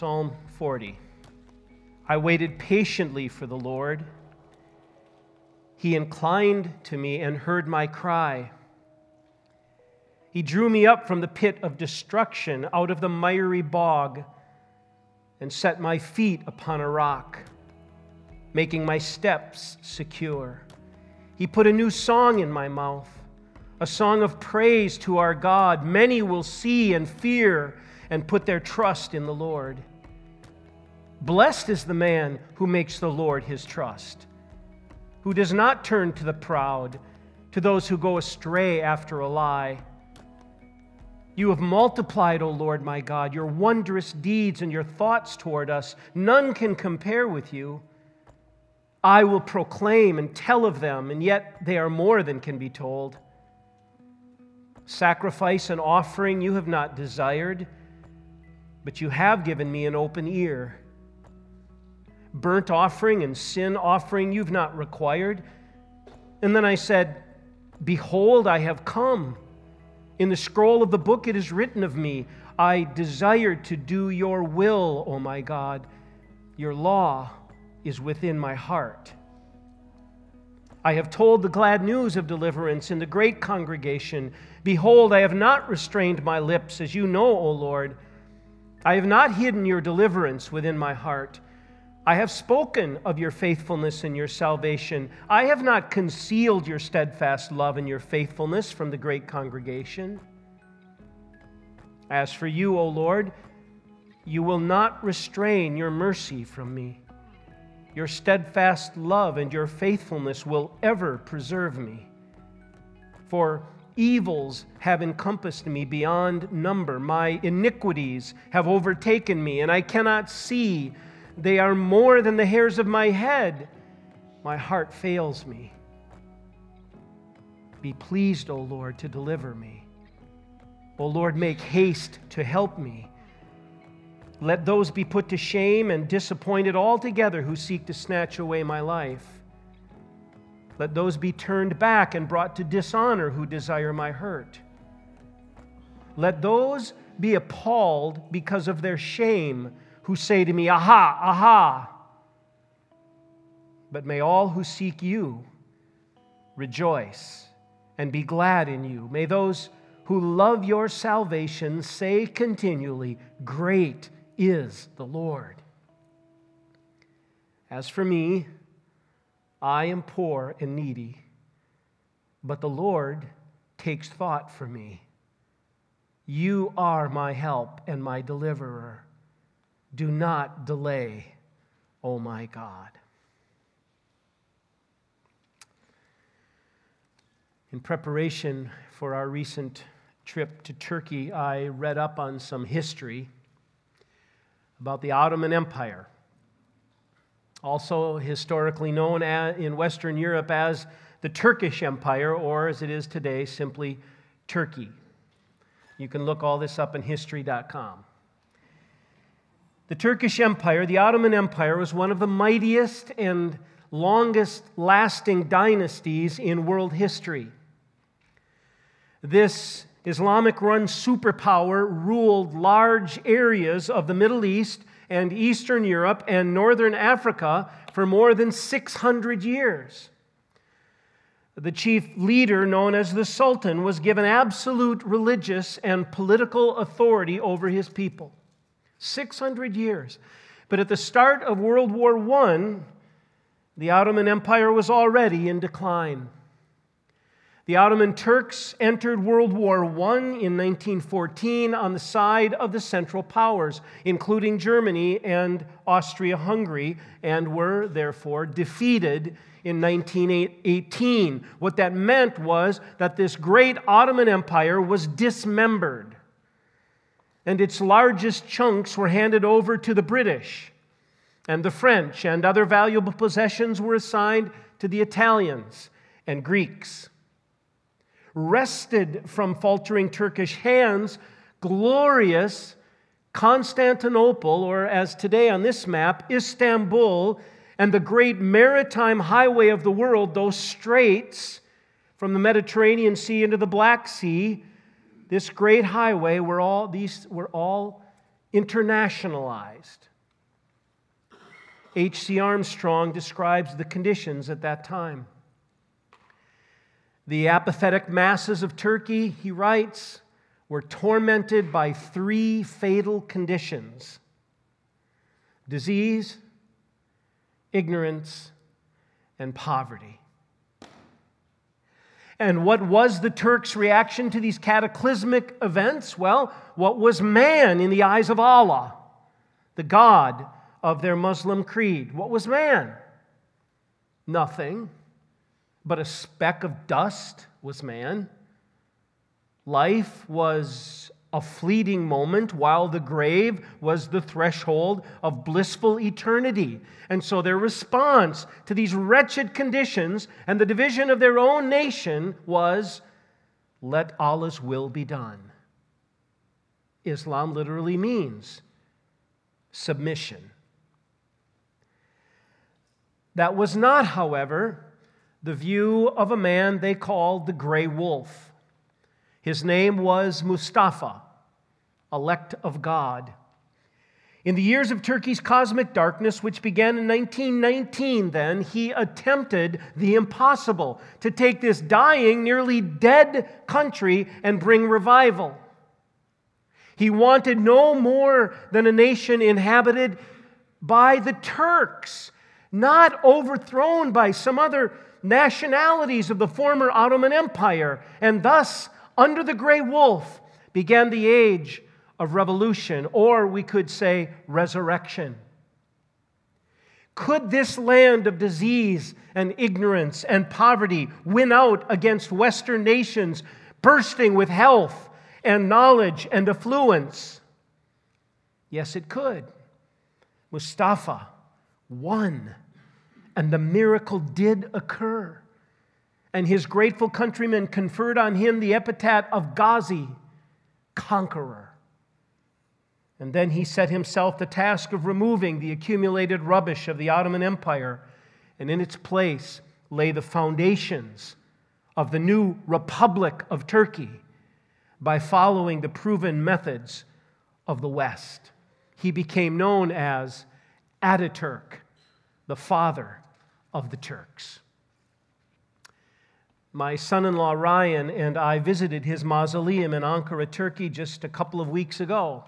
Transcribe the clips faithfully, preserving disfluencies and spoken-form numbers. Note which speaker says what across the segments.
Speaker 1: Psalm forty. I waited patiently for the Lord. He inclined to me and heard my cry. He drew me up from the pit of destruction, out of the miry bog, and set my feet upon a rock, making my steps secure. He put a new song in my mouth, a song of praise to our God. Many will see and fear and put their trust in the Lord. Blessed is the man who makes the Lord his trust, who does not turn to the proud, to those who go astray after a lie. You have multiplied, O Lord my God, your wondrous deeds and your thoughts toward us. None can compare with you. I will proclaim and tell of them, and yet they are more than can be told. Sacrifice and offering you have not desired, but you have given me an open ear. Burnt offering and sin offering you've not required. And then I said, Behold, I have come. In the scroll of the book it is written of me, I desired to do your will, O my God. Your law is within my heart. I have told the glad news of deliverance in the great congregation. Behold, I have not restrained my lips, as you know, O Lord. I have not hidden your deliverance within my heart. I have spoken of your faithfulness and your salvation. I have not concealed your steadfast love and your faithfulness from the great congregation. As for you, O Lord, you will not restrain your mercy from me. Your steadfast love and your faithfulness will ever preserve me. For evils have encompassed me beyond number. My iniquities have overtaken me, and I cannot see. They are more than the hairs of my head. My heart fails me. Be pleased, O Lord, to deliver me. O Lord, make haste to help me. Let those be put to shame and disappointed altogether who seek to snatch away my life. Let those be turned back and brought to dishonor who desire my hurt. Let those be appalled because of their shame who say to me, Aha, aha. But may all who seek you rejoice and be glad in you. May those who love your salvation say continually, Great is the Lord. As for me, I am poor and needy, but the Lord takes thought for me. You are my help and my deliverer. Do not delay, O my God. In preparation for our recent trip to Turkey, I read up on some history about the Ottoman Empire, also historically known as, in Western Europe as the Turkish Empire, or as it is today, simply Turkey. You can look all this up in history dot com. The Turkish Empire, the Ottoman Empire, was one of the mightiest and longest-lasting dynasties in world history. This Islamic-run superpower ruled large areas of the Middle East and Eastern Europe and Northern Africa for more than six hundred years. The chief leader, known as the Sultan, was given absolute religious and political authority over his people. six hundred years. But at the start of World War One, the Ottoman Empire was already in decline. The Ottoman Turks entered World War One in nineteen fourteen on the side of the Central Powers, including Germany and Austria-Hungary, and were therefore defeated in nineteen eighteen. What that meant was that this great Ottoman Empire was dismembered, and its largest chunks were handed over to the British, and the French and other valuable possessions were assigned to the Italians and Greeks. Wrested from faltering Turkish hands, glorious Constantinople, or as today on this map, Istanbul, and the great maritime highway of the world, those straits from the Mediterranean Sea into the Black Sea, this great highway, were all, these were all internationalized. H C Armstrong describes the conditions at that time. The apathetic masses of Turkey, he writes, were tormented by three fatal conditions: disease, ignorance, and poverty. And what was the Turks' reaction to these cataclysmic events? Well, what was man in the eyes of Allah, the God of their Muslim creed? What was man? Nothing but a speck of dust was man. Life was a fleeting moment, while the grave was the threshold of blissful eternity. And so their response to these wretched conditions and the division of their own nation was, let Allah's will be done. Islam literally means submission. That was not, however, the view of a man they called the Gray Wolf. His name was Mustafa, elect of God. In the years of Turkey's cosmic darkness, which began in nineteen nineteen, then, he attempted the impossible, to take this dying, nearly dead country and bring revival. He wanted no more than a nation inhabited by the Turks, not overthrown by some other nationalities of the former Ottoman Empire. And thus, under the Gray Wolf, began the age of revolution, or we could say resurrection. Could this land of disease and ignorance and poverty win out against Western nations bursting with health and knowledge and affluence? Yes, it could. Mustafa won, and the miracle did occur. And his grateful countrymen conferred on him the epithet of Ghazi, conqueror. And then he set himself the task of removing the accumulated rubbish of the Ottoman Empire, and in its place lay the foundations of the new Republic of Turkey by following the proven methods of the West. He became known as Ataturk, the father of the Turks. My son-in-law Ryan and I visited his mausoleum in Ankara, Turkey, just a couple of weeks ago.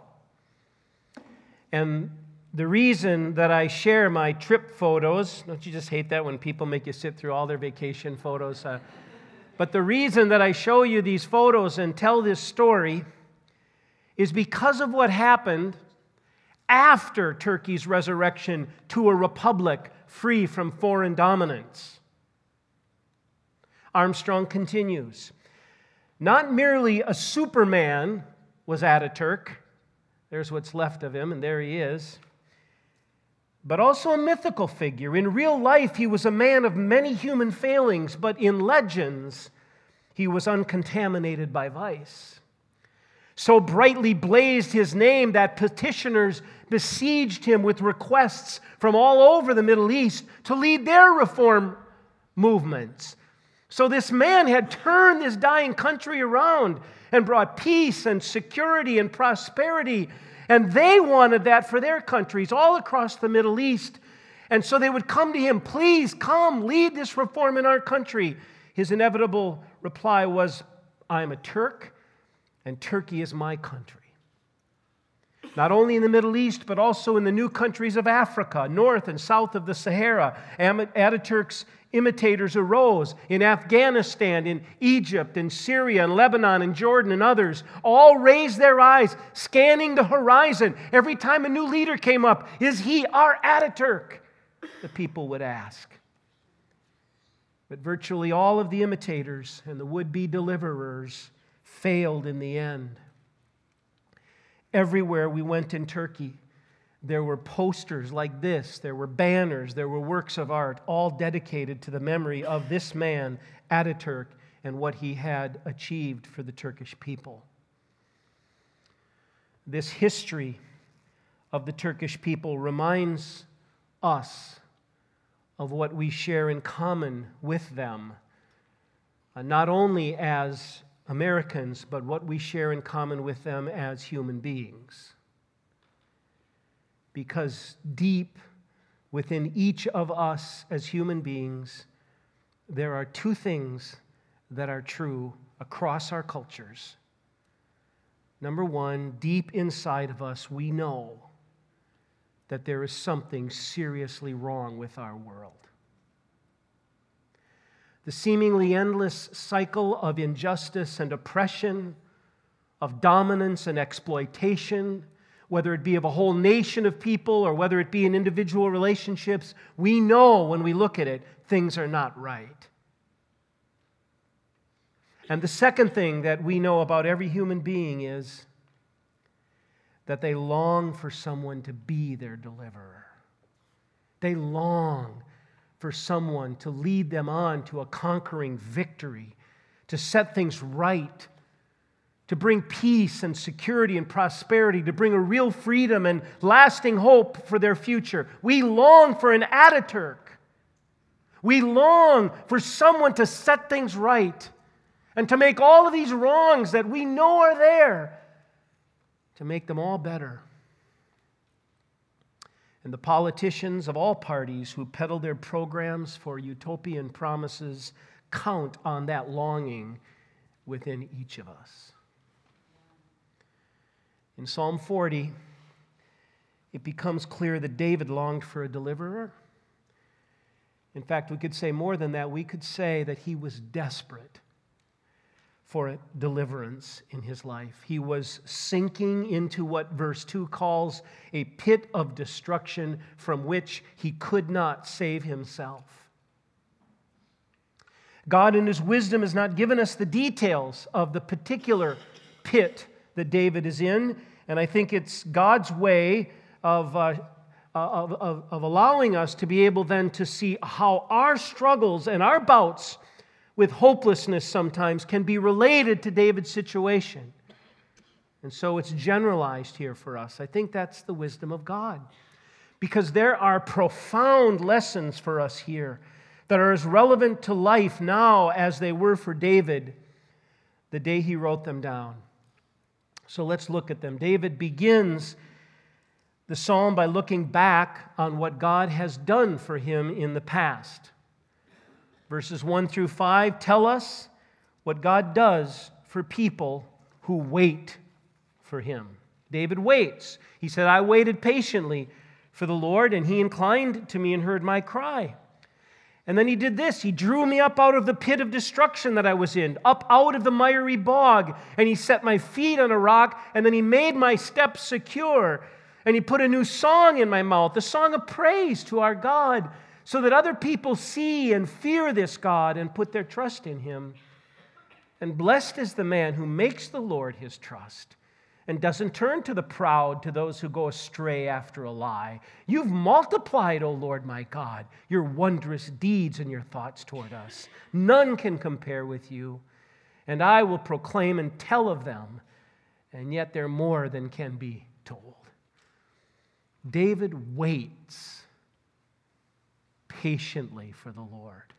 Speaker 1: And the reason that I share my trip photos, don't you just hate that when people make you sit through all their vacation photos? Uh, but the reason that I show you these photos and tell this story is because of what happened after Turkey's resurrection to a republic free from foreign dominance. Armstrong continues, not merely a Superman was Ataturk, there's what's left of him, and there he is, but also a mythical figure. In real life, he was a man of many human failings, but in legends, he was uncontaminated by vice. So brightly blazed his name that petitioners besieged him with requests from all over the Middle East to lead their reform movements. So this man had turned this dying country around and brought peace and security and prosperity. And they wanted that for their countries all across the Middle East. And so they would come to him, please come, lead this reform in our country. His inevitable reply was, I'm a Turk, and Turkey is my country. Not only in the Middle East, but also in the new countries of Africa, north and south of the Sahara, Ataturk's imitators arose in Afghanistan, in Egypt, in Syria, in Lebanon, in Jordan, and others. All raised their eyes, scanning the horizon. Every time a new leader came up, is he our Ataturk? The people would ask. But virtually all of the imitators and the would-be deliverers failed in the end. Everywhere we went in Turkey, there were posters like this, there were banners, there were works of art, all dedicated to the memory of this man, Ataturk, and what he had achieved for the Turkish people. This history of the Turkish people reminds us of what we share in common with them, uh, not only as Americans, but what we share in common with them as human beings. because deep within each of us as human beings, there are two things that are true across our cultures. Number one, deep inside of us, we know that there is something seriously wrong with our world. The seemingly endless cycle of injustice and oppression, of dominance and exploitation, whether it be of a whole nation of people or whether it be in individual relationships, we know when we look at it, things are not right. And the second thing that we know about every human being is that they long for someone to be their deliverer. They long for someone to lead them on to a conquering victory, to set things right, to bring peace and security and prosperity, to bring a real freedom and lasting hope for their future. We long for an Ataturk. We long for someone to set things right and to make all of these wrongs that we know are there, to make them all better. And the politicians of all parties who peddle their programs for utopian promises count on that longing within each of us. In Psalm forty, it becomes clear that David longed for a deliverer. In fact, we could say more than that. We could say that he was desperate for a deliverance in his life. He was sinking into what verse two calls a pit of destruction from which he could not save himself. God in his wisdom has not given us the details of the particular pit that David is in, and I think it's God's way of, uh, of, of, of allowing us to be able then to see how our struggles and our bouts with hopelessness sometimes can be related to David's situation. And so it's generalized here for us. I think that's the wisdom of God, because there are profound lessons for us here that are as relevant to life now as they were for David the day he wrote them down. So let's look at them. David begins the psalm by looking back on what God has done for him in the past. Verses one through five tell us what God does for people who wait for him. David waits. He said, I waited patiently for the Lord, and he inclined to me and heard my cry. And then he did this. He drew me up out of the pit of destruction that I was in, up out of the miry bog, and he set my feet on a rock, and then he made my steps secure. And he put a new song in my mouth, a song of praise to our God, so that other people see and fear this God and put their trust in him. And blessed is the man who makes the Lord his trust and doesn't turn to the proud, to those who go astray after a lie. You've multiplied, O Lord my God, your wondrous deeds and your thoughts toward us. None can compare with you, and I will proclaim and tell of them, and yet they're more than can be told. David waits patiently for the Lord.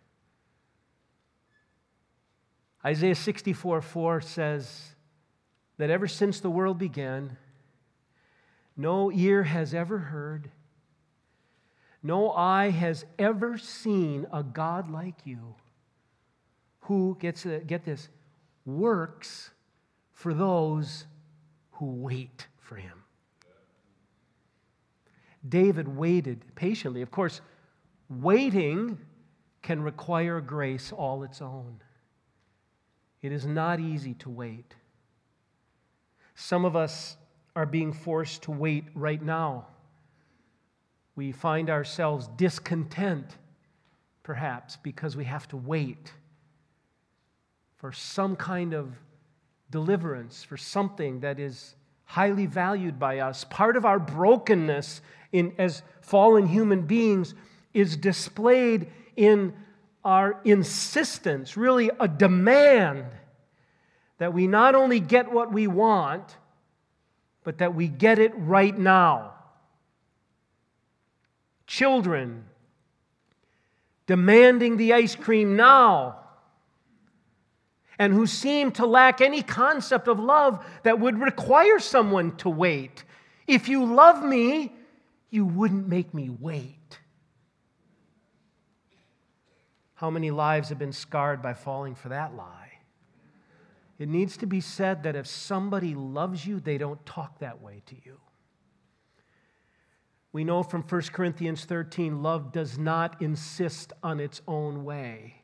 Speaker 1: Isaiah sixty-four four says that ever since the world began, no ear has ever heard, no eye has ever seen a God like you who, gets get this, works for those who wait for him. David waited patiently. Of course, waiting can require grace all its own. It is not easy to wait. Some of us are being forced to wait right now. We find ourselves discontent, perhaps, because we have to wait for some kind of deliverance, for something that is highly valued by us. Part of our brokenness in, as fallen human beings is displayed in our insistence, really a demand that we not only get what we want, but that we get it right now. Children demanding the ice cream now, and who seem to lack any concept of love that would require someone to wait. If you love me, you wouldn't make me wait. How many lives have been scarred by falling for that lie? It needs to be said that if somebody loves you, they don't talk that way to you. We know from First Corinthians thirteen, love does not insist on its own way.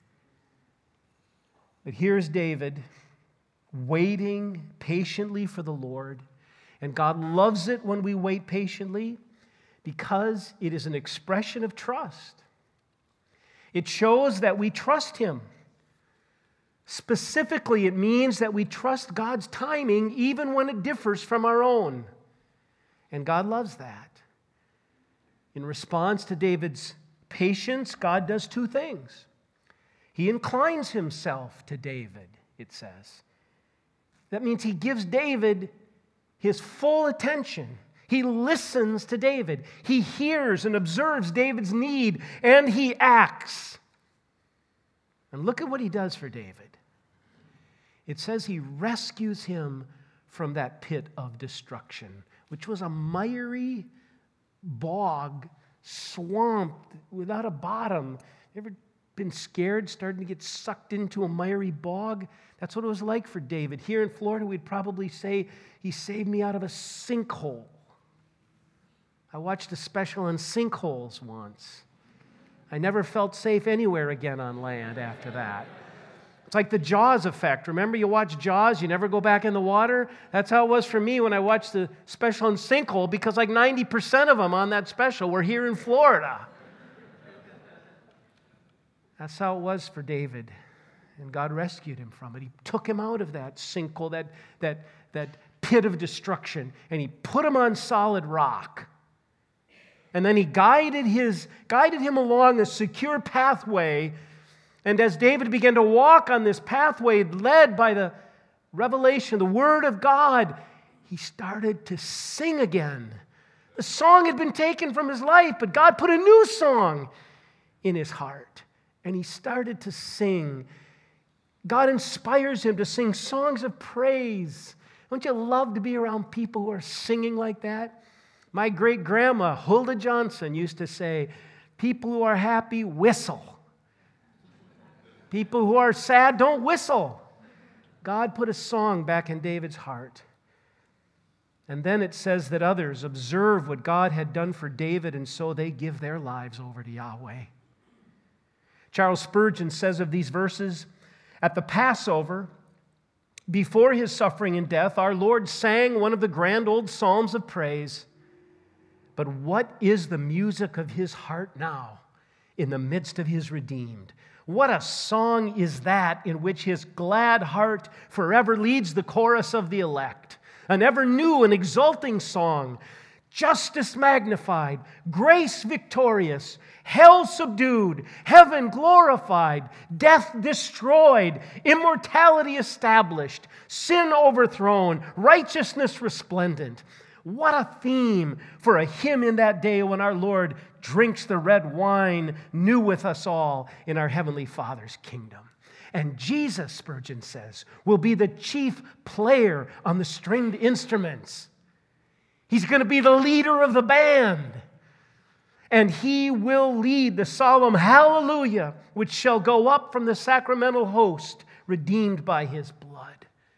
Speaker 1: But here's David waiting patiently for the Lord, and God loves it when we wait patiently because it is an expression of trust. It shows that we trust Him. Specifically, it means that we trust God's timing even when it differs from our own. And God loves that. In response to David's patience, God does two things. He inclines himself to David, it says. That means he gives David his full attention. He listens to David. He hears and observes David's need, and he acts. And look at what he does for David. It says he rescues him from that pit of destruction, which was a miry bog, swamp without a bottom. Ever been scared, starting to get sucked into a miry bog? That's what it was like for David. Here in Florida, we'd probably say he saved me out of a sinkhole. I watched a special on sinkholes once. I never felt safe anywhere again on land after that. It's like the Jaws effect. Remember, you watch Jaws, you never go back in the water? That's how it was for me when I watched the special on Sinkhole, because like ninety percent of them on that special were here in Florida. That's how it was for David. And God rescued him from it. He took him out of that sinkhole, that, that, that pit of destruction, and he put him on solid rock. And then he guided, his, guided him along a secure pathway. And as David began to walk on this pathway led by the revelation, the Word of God, he started to sing again. The song had been taken from his life, but God put a new song in his heart. And he started to sing. God inspires him to sing songs of praise. Don't you love to be around people who are singing like that? My great-grandma, Hulda Johnson, used to say, people who are happy, whistle. People who are sad, don't whistle. God put a song back in David's heart. And then it says that others observe what God had done for David, and so they give their lives over to Yahweh. Charles Spurgeon says of these verses, at the Passover, before his suffering and death, our Lord sang one of the grand old psalms of praise. But what is the music of his heart now in the midst of his redeemed? What a song is that in which his glad heart forever leads the chorus of the elect. An ever new and exulting song. Justice magnified, grace victorious, hell subdued, heaven glorified, death destroyed, immortality established, sin overthrown, righteousness resplendent. What a theme for a hymn in that day when our Lord drinks the red wine new with us all in our Heavenly Father's kingdom. And Jesus, Spurgeon says, will be the chief player on the stringed instruments. He's going to be the leader of the band. And he will lead the solemn hallelujah, which shall go up from the sacramental host, redeemed by his blood.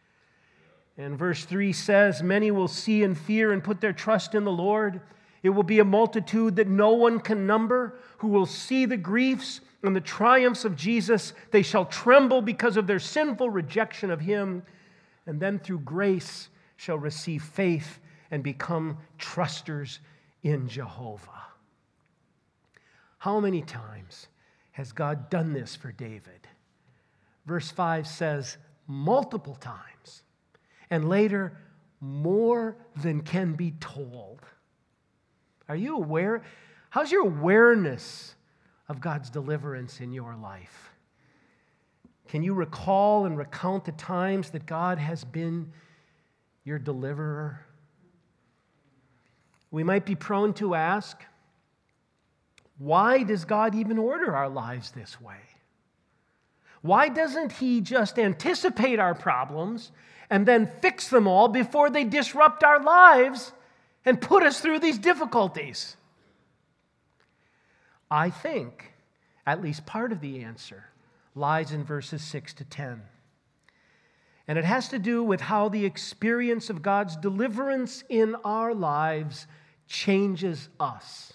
Speaker 1: And verse three says, many will see and fear and put their trust in the Lord. It will be a multitude that no one can number, who will see the griefs and the triumphs of Jesus. They shall tremble because of their sinful rejection of him, and then through grace shall receive faith and become trusters in Jehovah. How many times has God done this for David? Verse five says, multiple times. And later, more than can be told. Are you aware? How's your awareness of God's deliverance in your life? Can you recall and recount the times that God has been your deliverer? We might be prone to ask, why does God even order our lives this way? Why doesn't He just anticipate our problems and then fix them all before they disrupt our lives and put us through these difficulties? I think at least part of the answer lies in verses six to ten. And it has to do with how the experience of God's deliverance in our lives changes us.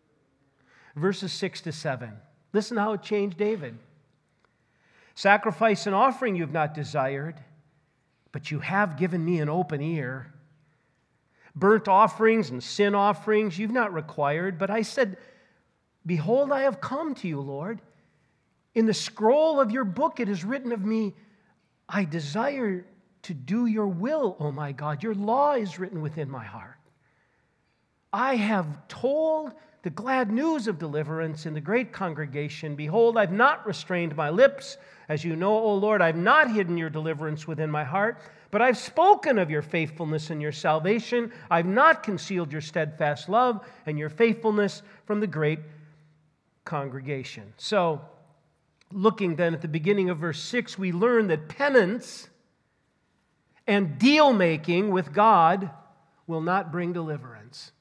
Speaker 1: Verses six to seven. Listen how it changed David. Sacrifice and offering you've not desired, but you have given me an open ear. Burnt offerings and sin offerings you've not required, but I said, behold, I have come to you, Lord. In the scroll of your book it is written of me, I desire to do your will, O my God. Your law is written within my heart. I have told the glad news of deliverance in the great congregation. Behold, I've not restrained my lips. As you know, O Lord, I've not hidden your deliverance within my heart, but I've spoken of your faithfulness and your salvation. I've not concealed your steadfast love and your faithfulness from the great congregation. So, looking then at the beginning of verse six, we learn that penance and deal-making with God will not bring deliverance.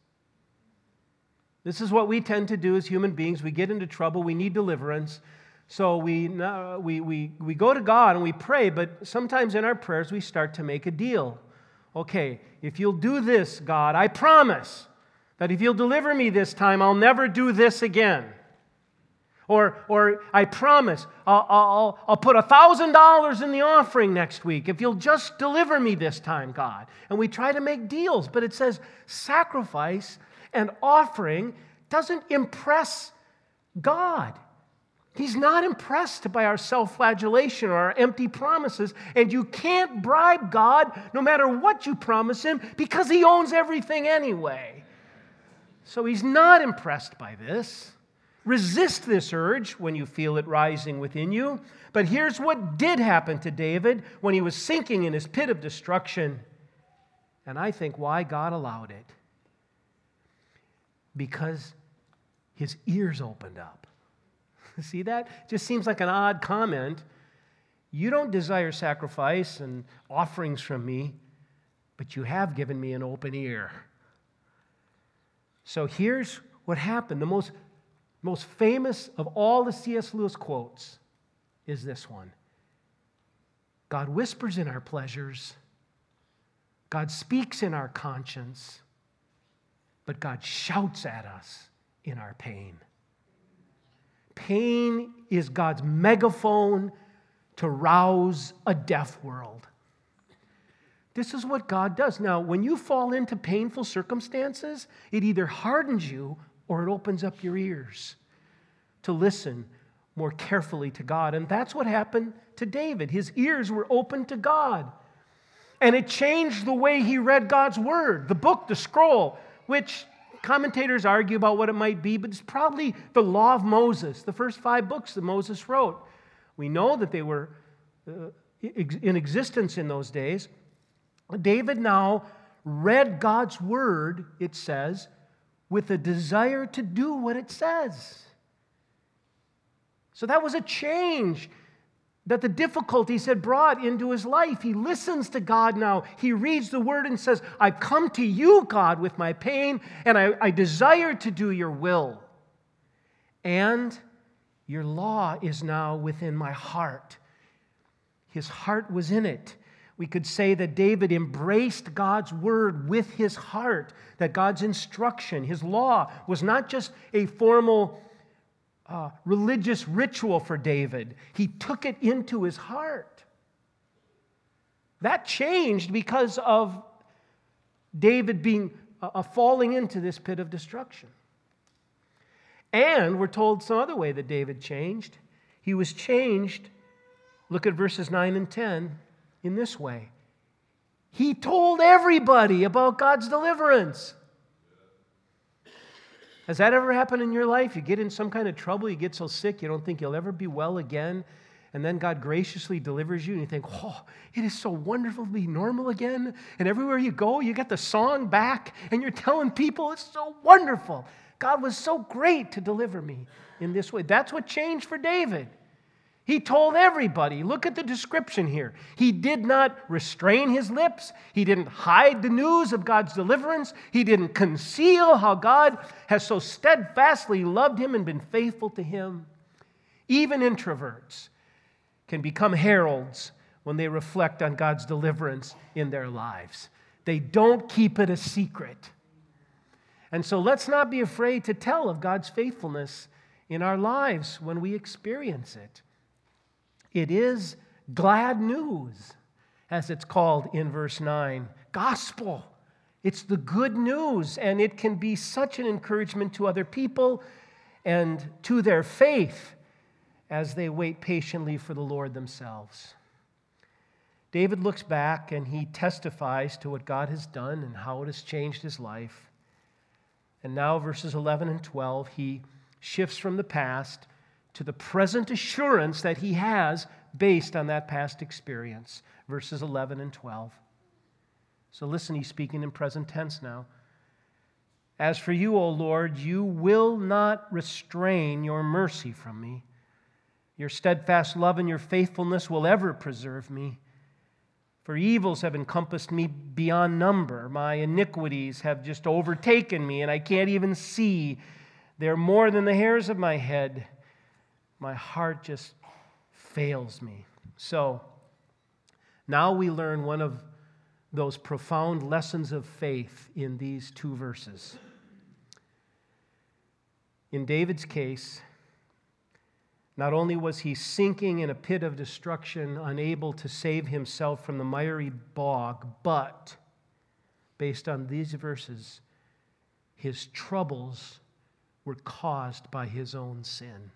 Speaker 1: This is what we tend to do as human beings. We get into trouble. We need deliverance. So we, we, we, we go to God and we pray, but sometimes in our prayers we start to make a deal. Okay, if you'll do this, God, I promise that if you'll deliver me this time, I'll never do this again. Or, or I promise, I'll, I'll, I'll put one thousand dollars in the offering next week if you'll just deliver me this time, God. And we try to make deals, but it says sacrifice and offering doesn't impress God. He's not impressed by our self-flagellation or our empty promises, and you can't bribe God no matter what you promise Him because He owns everything anyway. So He's not impressed by this. Resist this urge when you feel it rising within you. But here's what did happen to David when he was sinking in his pit of destruction. And I think why God allowed it. Because his ears opened up. See that? It just seems like an odd comment. You don't desire sacrifice and offerings from me, but you have given me an open ear. So here's what happened. The most Most famous of all the C S Lewis quotes is this one. God whispers in our pleasures. God speaks in our conscience. But God shouts at us in our pain. Pain is God's megaphone to rouse a deaf world. This is what God does. Now, when you fall into painful circumstances, it either hardens you or it opens up your ears to listen more carefully to God. And that's what happened to David. His ears were open to God. And it changed the way he read God's word. The book, the scroll, which commentators argue about what it might be, but it's probably the law of Moses, the first five books that Moses wrote. We know that they were uh, in existence in those days. David now read God's word, it says, with a desire to do what it says. So that was a change that the difficulties had brought into his life. He listens to God now. He reads the word and says, I've come to you, God, with my pain, and I, I desire to do your will. And your law is now within my heart. His heart was in it. We could say that David embraced God's word with his heart, that God's instruction, his law, was not just a formal uh, religious ritual for David. He took it into his heart. That changed because of David being uh, falling into this pit of destruction. And we're told some other way that David changed. He was changed, look at verses nine and ten, in this way. He told everybody about God's deliverance. Has that ever happened in your life? You get in some kind of trouble, you get so sick, you don't think you'll ever be well again, and then God graciously delivers you, and you think, oh, it is so wonderful to be normal again, and everywhere you go, you get the song back, and you're telling people, it's so wonderful. God was so great to deliver me in this way. That's what changed for David. He told everybody. Look at the description here. He did not restrain his lips. He didn't hide the news of God's deliverance. He didn't conceal how God has so steadfastly loved him and been faithful to him. Even introverts can become heralds when they reflect on God's deliverance in their lives. They don't keep it a secret. And so let's not be afraid to tell of God's faithfulness in our lives when we experience it. It is glad news, as it's called in verse nine. Gospel. It's the good news, and it can be such an encouragement to other people and to their faith as they wait patiently for the Lord themselves. David looks back and he testifies to what God has done and how it has changed his life. And now, verses eleven and twelve, he shifts from the past to the present assurance that he has based on that past experience. Verses eleven and twelve. So listen, he's speaking in present tense now. As for you, O Lord, you will not restrain your mercy from me. Your steadfast love and your faithfulness will ever preserve me. For evils have encompassed me beyond number. My iniquities have just overtaken me, and I can't even see. They're more than the hairs of my head. My heart just fails me. So, now we learn one of those profound lessons of faith in these two verses. In David's case, not only was he sinking in a pit of destruction, unable to save himself from the miry bog, but, based on these verses, his troubles were caused by his own sin.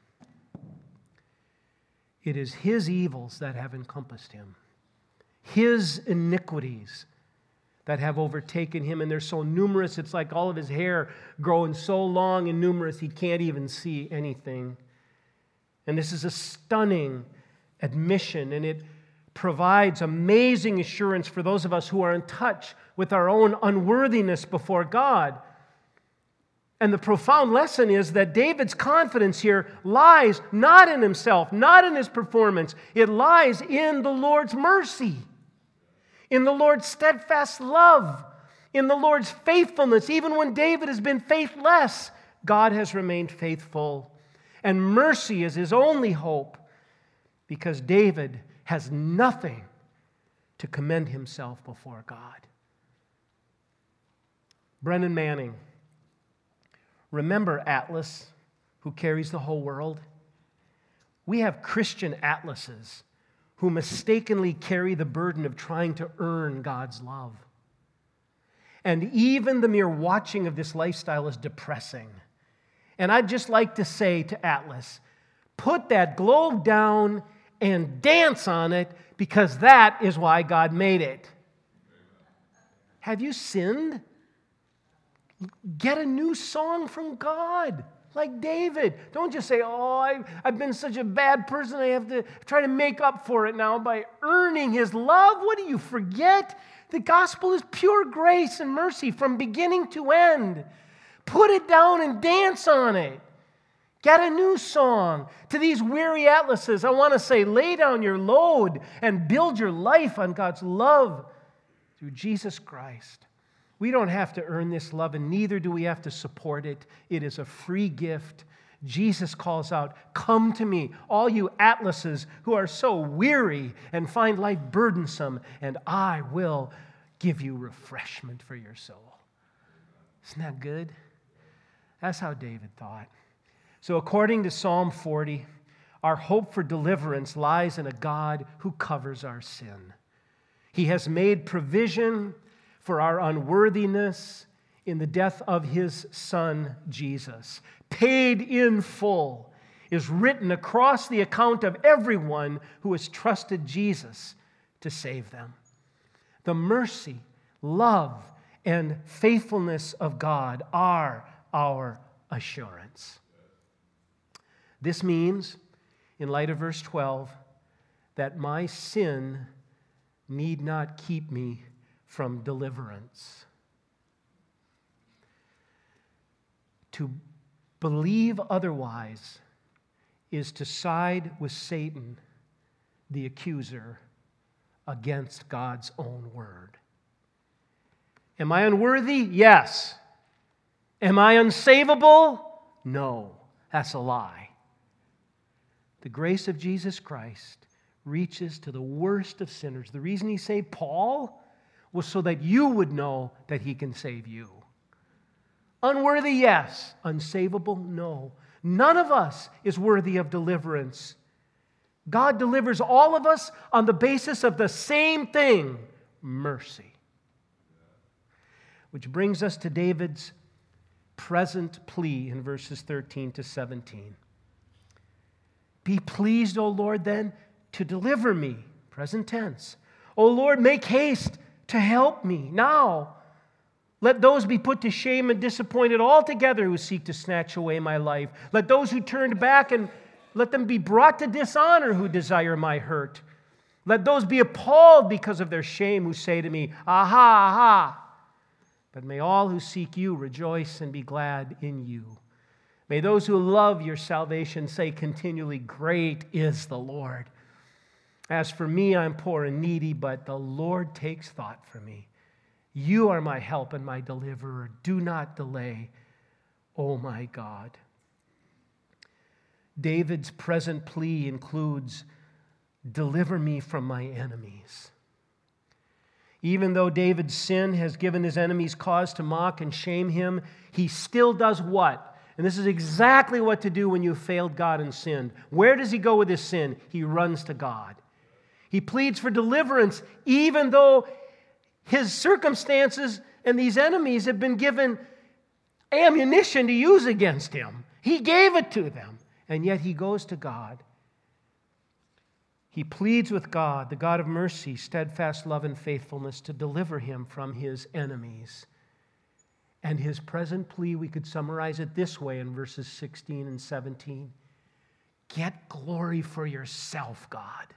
Speaker 1: It is his evils that have encompassed him, his iniquities that have overtaken him, and they're so numerous, it's like all of his hair growing so long and numerous he can't even see anything. And this is a stunning admission, and it provides amazing assurance for those of us who are in touch with our own unworthiness before God. And the profound lesson is that David's confidence here lies not in himself, not in his performance. It lies in the Lord's mercy, in the Lord's steadfast love, in the Lord's faithfulness. Even when David has been faithless, God has remained faithful. And mercy is his only hope, because David has nothing to commend himself before God. Brennan Manning. Remember Atlas, who carries the whole world? We have Christian atlases who mistakenly carry the burden of trying to earn God's love. And even the mere watching of this lifestyle is depressing. And I'd just like to say to Atlas, put that globe down and dance on it, because that is why God made it. Have you sinned? Get a new song from God, like David. Don't just say, oh, I, I've been such a bad person, I have to try to make up for it now by earning his love. What do you forget? The gospel is pure grace and mercy from beginning to end. Put it down and dance on it. Get a new song. To these weary atlases, I want to say, lay down your load and build your life on God's love through Jesus Christ. We don't have to earn this love, and neither do we have to support it. It is a free gift. Jesus calls out, come to me, all you atlases who are so weary and find life burdensome, and I will give you refreshment for your soul. Isn't that good? That's how David thought. So according to Psalm forty, our hope for deliverance lies in a God who covers our sin. He has made provision for our unworthiness in the death of his Son, Jesus. Paid in full is written across the account of everyone who has trusted Jesus to save them. The mercy, love, and faithfulness of God are our assurance. This means, in light of verse twelve, that my sin need not keep me from deliverance. To believe otherwise is to side with Satan, the accuser, against God's own word. Am I unworthy? Yes. Am I unsavable? No. That's a lie. The grace of Jesus Christ reaches to the worst of sinners. The reason he saved Paul was so that you would know that he can save you. Unworthy, yes. Unsavable, no. None of us is worthy of deliverance. God delivers all of us on the basis of the same thing, mercy. Which brings us to David's present plea in verses thirteen to seventeen. Be pleased, O Lord, then, to deliver me, present tense. O Lord, make haste to help me now. Let those be put to shame and disappointed altogether who seek to snatch away my life. Let those who turned back and let them be brought to dishonor who desire my hurt. Let those be appalled because of their shame who say to me, aha, aha. But may all who seek you rejoice and be glad in you. May those who love your salvation say continually, great is the Lord. As for me, I'm poor and needy, but the Lord takes thought for me. You are my help and my deliverer. Do not delay, O my God. David's present plea includes, deliver me from my enemies. Even though David's sin has given his enemies cause to mock and shame him, he still does what? And this is exactly what to do when you failed God and sinned. Where does he go with his sin? He runs to God. He pleads for deliverance, even though his circumstances and these enemies have been given ammunition to use against him. He gave it to them, and yet he goes to God. He pleads with God, the God of mercy, steadfast love and faithfulness, to deliver him from his enemies. And his present plea, we could summarize it this way in verses sixteen and seventeen. Get glory for yourself, God.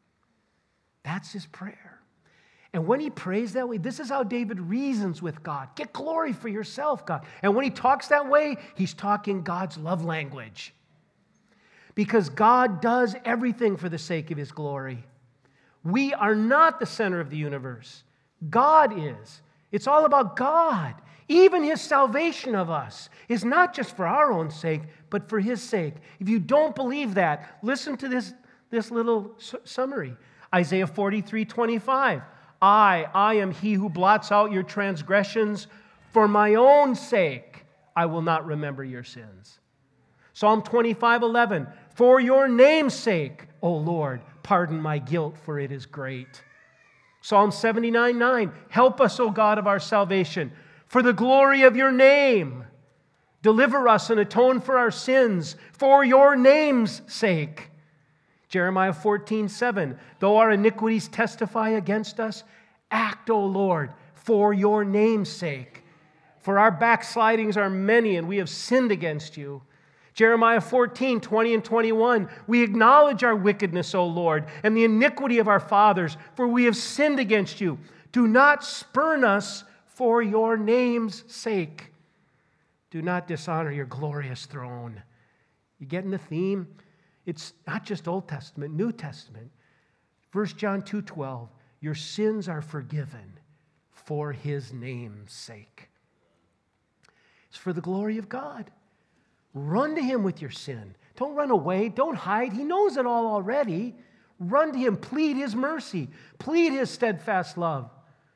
Speaker 1: That's his prayer. And when he prays that way, this is how David reasons with God. Get glory for yourself, God. And when he talks that way, he's talking God's love language. Because God does everything for the sake of his glory. We are not the center of the universe. God is. It's all about God. Even his salvation of us is not just for our own sake, but for his sake. If you don't believe that, listen to this, this little su- summary. Isaiah forty-three twenty-five. I, I am he who blots out your transgressions. For my own sake, I will not remember your sins. Psalm twenty-five eleven. For your name's sake, O Lord, pardon my guilt, for it is great. Psalm seventy-nine nine. Help us, O God of our salvation, for the glory of your name. Deliver us and atone for our sins, for your name's sake. Jeremiah fourteen seven. Though our iniquities testify against us, act, O Lord, for your name's sake. For our backslidings are many, and we have sinned against you. Jeremiah fourteen twenty and twenty-one. We acknowledge our wickedness, O Lord, and the iniquity of our fathers, for we have sinned against you. Do not spurn us for your name's sake. Do not dishonor your glorious throne. You getting the theme? It's not just Old Testament, New Testament. First John two twelve. Your sins are forgiven for his name's sake. It's for the glory of God. Run to him with your sin. Don't run away. Don't hide. He knows it all already. Run to him. Plead his mercy. Plead his steadfast love.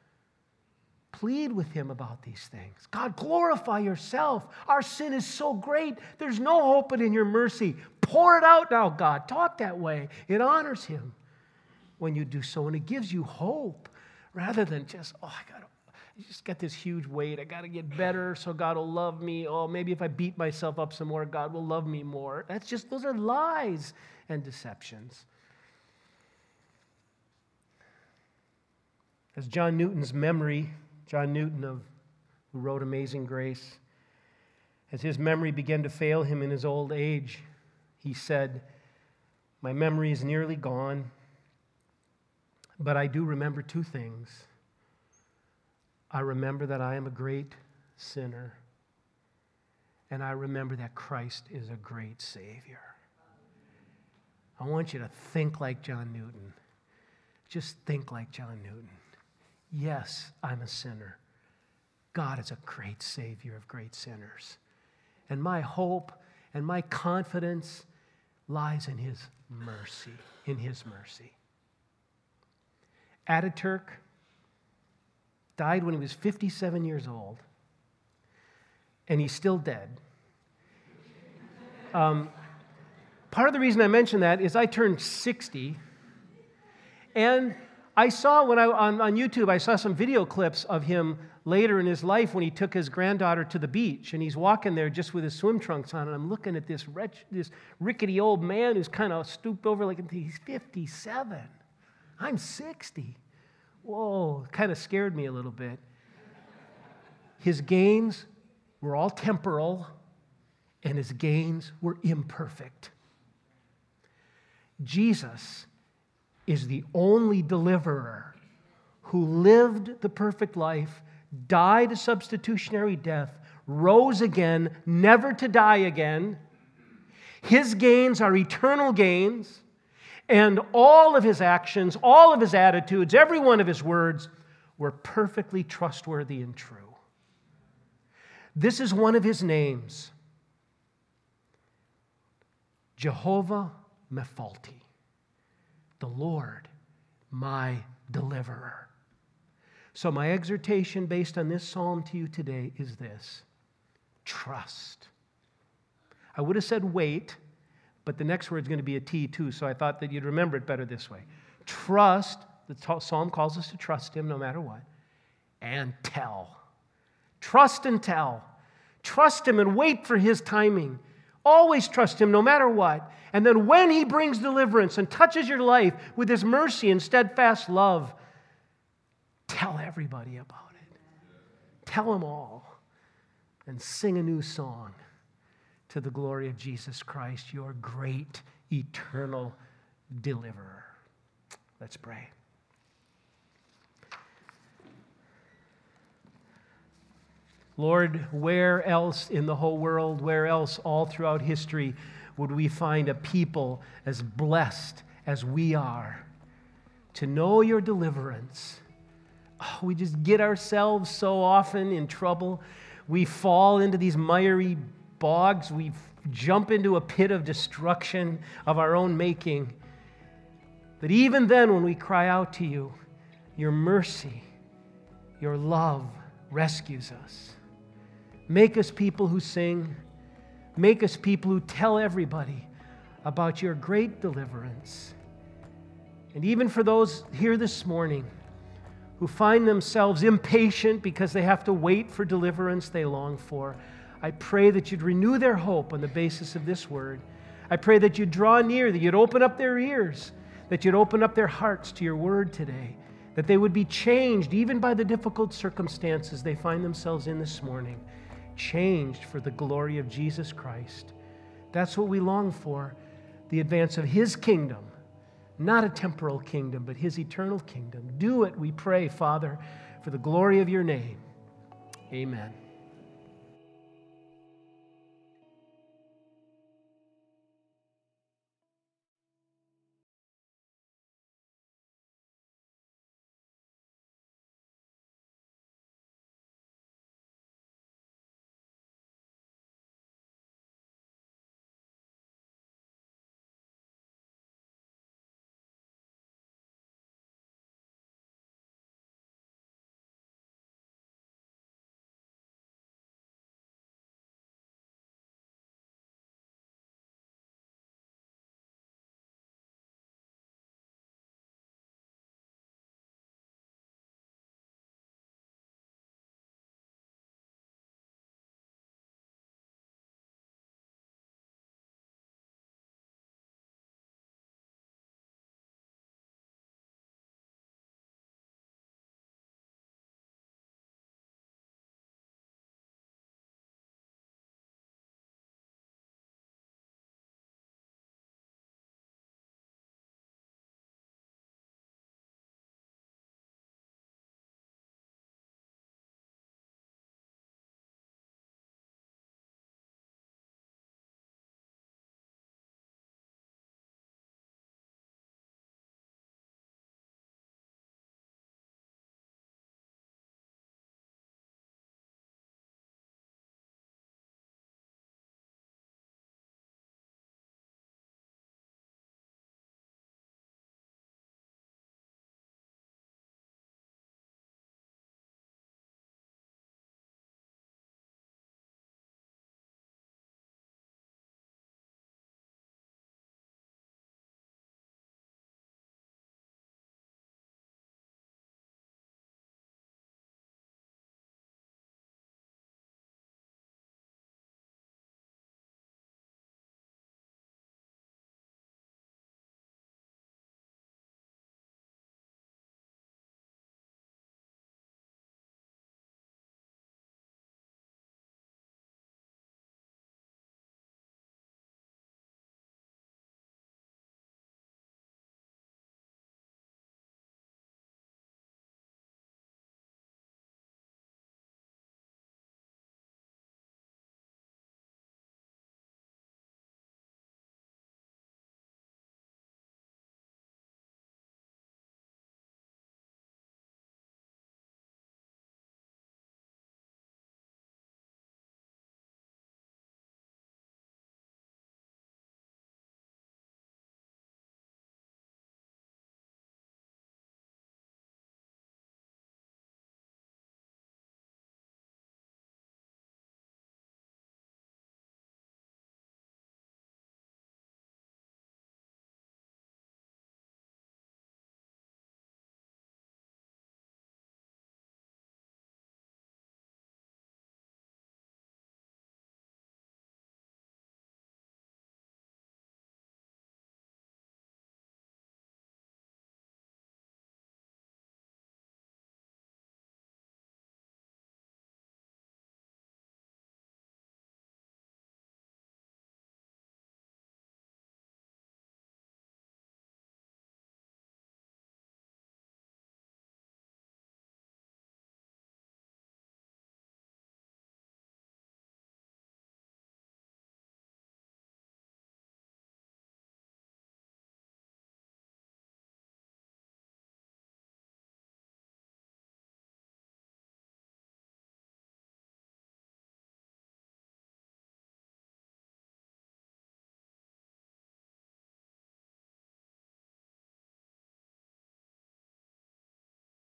Speaker 1: Plead with him about these things. God, glorify yourself. Our sin is so great. There's no hope but in your mercy. Pour it out now, God. Talk that way. It honors him when you do so, and it gives you hope rather than just, oh, I got to You just got this huge weight. I got to get better so God will love me. Oh, maybe if I beat myself up some more, God will love me more. That's just, those are lies and deceptions. As John Newton's memory, John Newton, of, who wrote Amazing Grace, as his memory began to fail him in his old age, he said, my memory is nearly gone, but I do remember two things. I remember that I am a great sinner, and I remember that Christ is a great Savior. I want you to think like John Newton. Just think like John Newton. Yes, I'm a sinner. God is a great Savior of great sinners. And my hope and my confidence lies in His mercy, in His mercy. Ataturk died when he was fifty-seven years old, and he's still dead. Um, part of the reason I mention that is I turned sixty, and I saw when I on, on YouTube, I saw some video clips of him later in his life when he took his granddaughter to the beach, and he's walking there just with his swim trunks on, and I'm looking at this wretch, this rickety old man who's kind of stooped over like he's fifty-seven. I'm sixty. Whoa, kind of scared me a little bit. His gains were all temporal, and his gains were imperfect. Jesus is the only deliverer who lived the perfect life, died a substitutionary death, rose again, never to die again. His gains are eternal gains, and all of his actions, all of his attitudes, every one of his words were perfectly trustworthy and true. This is one of his names, Jehovah Mephalti, the Lord, my deliverer. So my exhortation based on this psalm to you today is this: trust. I would have said wait, but the next word is going to be a T too, so I thought that you'd remember it better this way. Trust, the psalm calls us to trust Him no matter what, and tell. Trust and tell. Trust Him and wait for His timing. Always trust Him no matter what. And then when He brings deliverance and touches your life with His mercy and steadfast love, tell everybody about it. Tell them all. And sing a new song to the glory of Jesus Christ, your great eternal deliverer. Let's pray. Lord, where else in the whole world, where else all throughout history would we find a people as blessed as we are to know your deliverance? Oh, we just get ourselves so often in trouble. We fall into these miry bogs. We jump into a pit of destruction of our own making. But even then, when we cry out to you, your mercy, your love rescues us. Make us people who sing. Make us people who tell everybody about your great deliverance. And even for those here this morning who find themselves impatient because they have to wait for deliverance they long for, I pray that you'd renew their hope on the basis of this word. I pray that you'd draw near, that you'd open up their ears, that you'd open up their hearts to your word today, that they would be changed even by the difficult circumstances they find themselves in this morning. Changed for the glory of Jesus Christ. That's what we long for, the advance of His kingdom, not a temporal kingdom, but His eternal kingdom. Do it, we pray, Father, for the glory of your name. Amen.